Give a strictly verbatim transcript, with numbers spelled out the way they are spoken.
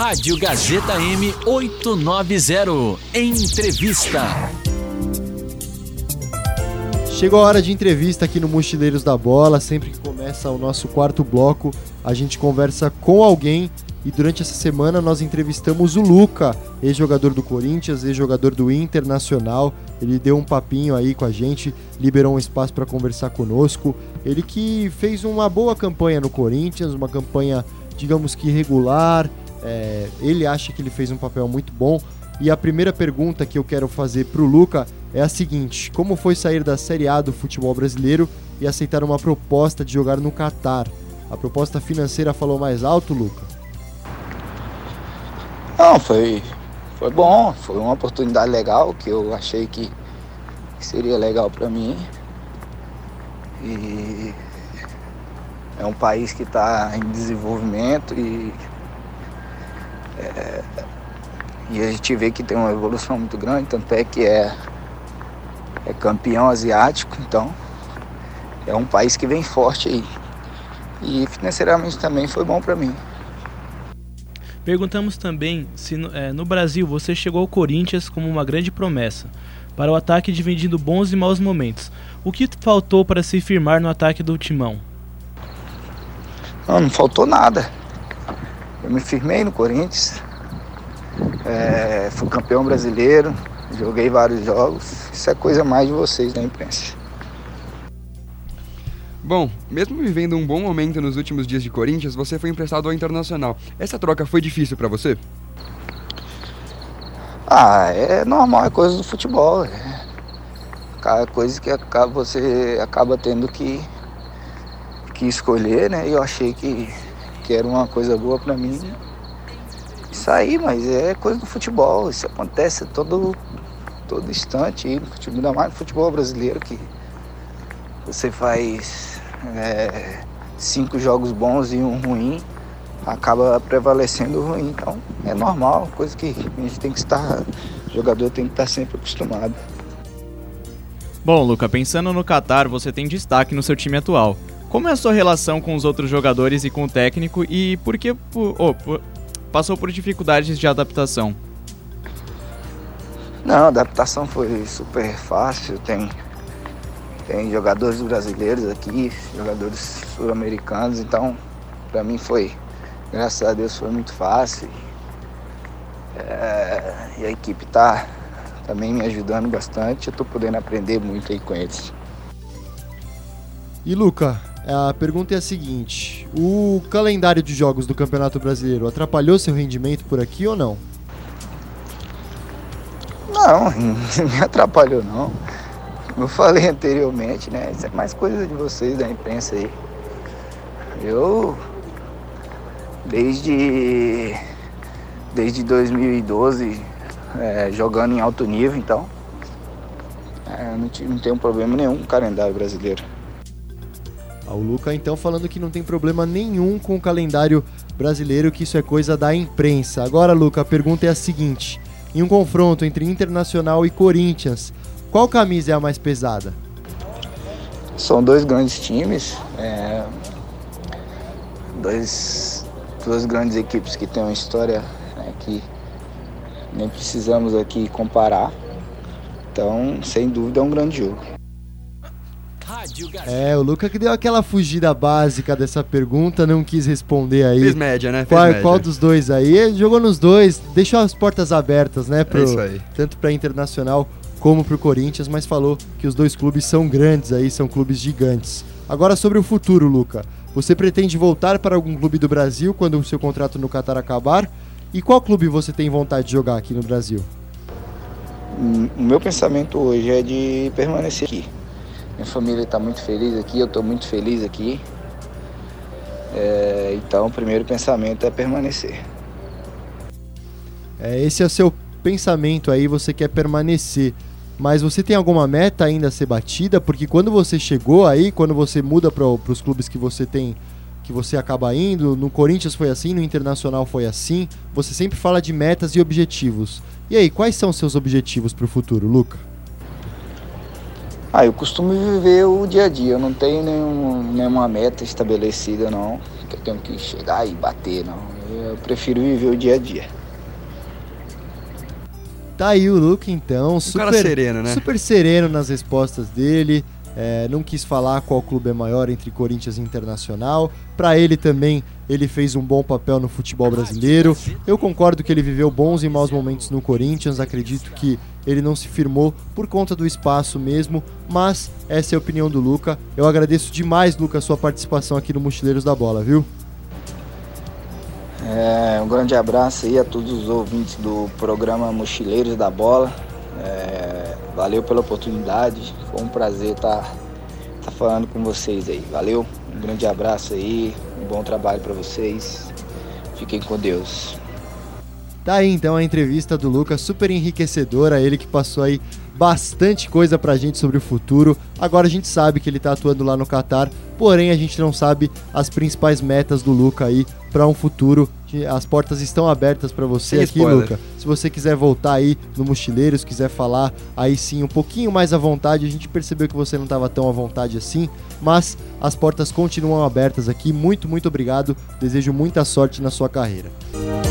Rádio Gazeta M oitocentos e noventa. Entrevista. Chegou a hora de entrevista aqui no Mochileiros da Bola. Sempre que começa o nosso quarto bloco, a gente conversa com alguém. E durante essa semana nós entrevistamos o Luca, ex-jogador do Corinthians, ex-jogador do Internacional. Ele deu um papinho aí com a gente, liberou um espaço para conversar conosco. Ele que fez uma boa campanha no Corinthians, uma campanha, digamos que regular. É, ele acha que ele fez um papel muito bom. E a primeira pergunta que eu quero fazer para o Luca é a seguinte: como foi sair da Série A do futebol brasileiro e aceitar uma proposta de jogar no Catar? A proposta financeira falou mais alto, Luca? Não, foi, foi bom, foi uma oportunidade legal que eu achei que seria legal para mim. E é um país que está em desenvolvimento e, é, e a gente vê que tem uma evolução muito grande, tanto é que é, é campeão asiático, então é um país que vem forte aí. E financeiramente também foi bom para mim. Perguntamos também se no, é, no Brasil você chegou ao Corinthians como uma grande promessa, para o ataque dividindo bons e maus momentos. O que faltou para se firmar no ataque do Timão? Não, não faltou nada. Eu me firmei no Corinthians, é, fui campeão brasileiro, joguei vários jogos. Isso é coisa mais de vocês da imprensa. Bom, mesmo vivendo um bom momento nos últimos dias de Corinthians, você foi emprestado ao Internacional. Essa troca foi difícil pra você? Ah, é normal, é coisa do futebol. É coisa que acaba, você acaba tendo que, que escolher, né? E eu achei que, que era uma coisa boa pra mim. Isso aí, mas é coisa do futebol. Isso acontece todo, todo instante aí no futebol, ainda mais no futebol brasileiro, que você faz é, cinco jogos bons e um ruim, acaba prevalecendo o ruim. Então é normal, coisa que a gente tem que estar, o jogador tem que estar sempre acostumado. Bom, Luca, pensando no Catar, você tem destaque no seu time atual. Como é a sua relação com os outros jogadores e com o técnico e por que oh, por, passou por dificuldades de adaptação? Não, a adaptação foi super fácil, tem Tem jogadores brasileiros aqui, jogadores sul-americanos, então para mim foi, graças a Deus, foi muito fácil. É, e a equipe tá também me ajudando bastante, eu estou podendo aprender muito aí com eles. E Luca, a pergunta é a seguinte: o calendário de jogos do Campeonato Brasileiro atrapalhou seu rendimento por aqui ou não? Não, não me atrapalhou não. Como eu falei anteriormente, né? Isso é mais coisa de vocês da imprensa aí. Eu, desde, desde dois mil e doze, é, jogando em alto nível, então, é, não, não tenho problema nenhum com o calendário brasileiro. Ah, o Luca, então, falando que não tem problema nenhum com o calendário brasileiro, que isso é coisa da imprensa. Agora, Luca, a pergunta é a seguinte: em um confronto entre Internacional e Corinthians, qual camisa é a mais pesada? São dois grandes times, é, dois, duas grandes equipes que têm uma história, né, que nem precisamos aqui comparar. Então, sem dúvida, é um grande jogo. É, o Luca que deu aquela fugida básica dessa pergunta, não quis responder aí. Fez média, né? Fez qual, média. qual dos dois aí? Ele jogou nos dois, deixou as portas abertas, né? Pro, é isso aí. Tanto para Internacional como pro Corinthians, mas falou que os dois clubes são grandes aí, são clubes gigantes. Agora sobre o futuro, Luca. Você pretende voltar para algum clube do Brasil quando o seu contrato no Catar acabar? E qual clube você tem vontade de jogar aqui no Brasil? O meu pensamento hoje é de permanecer aqui. Minha família está muito feliz aqui, eu estou muito feliz aqui. É, então o primeiro pensamento é permanecer. É, esse é o seu pensamento aí, você quer permanecer. Mas você tem alguma meta ainda a ser batida? Porque quando você chegou aí, quando você muda para os clubes que você tem, que você acaba indo, no Corinthians foi assim, no Internacional foi assim, você sempre fala de metas e objetivos. E aí, quais são os seus objetivos para o futuro, Luca? Ah, eu costumo viver o dia a dia, eu não tenho nenhum, nenhuma meta estabelecida não, que eu tenho que chegar e bater não. Eu prefiro viver o dia a dia. Tá aí o Luca, então, Um super cara sereno, né? super sereno nas respostas dele. É, não quis falar qual clube é maior entre Corinthians e Internacional. Para ele também, ele fez um bom papel no futebol brasileiro. Eu concordo que ele viveu bons e maus momentos no Corinthians. Acredito que ele não se firmou por conta do espaço mesmo, mas essa é a opinião do Luca. Eu agradeço demais, Luca, a sua participação aqui no Mochileiros da Bola, viu? É, um grande abraço aí a todos os ouvintes do programa Mochileiros da Bola. É, valeu pela oportunidade, foi um prazer estar tá falando com vocês aí. Valeu, um grande abraço aí, um bom trabalho para vocês. Fiquem com Deus. Tá aí então a entrevista do Lucas, super enriquecedora, ele que passou aí bastante coisa pra gente sobre o futuro. Agora a gente sabe que ele tá atuando lá no Catar, porém a gente não sabe as principais metas do Luca aí para um futuro. As portas estão abertas para você Sem aqui, spoiler. Luca. Se você quiser voltar aí no Mochileiros, quiser falar aí sim um pouquinho mais à vontade, a gente percebeu que você não estava tão à vontade assim, mas as portas continuam abertas aqui. Muito, muito obrigado. Desejo muita sorte na sua carreira.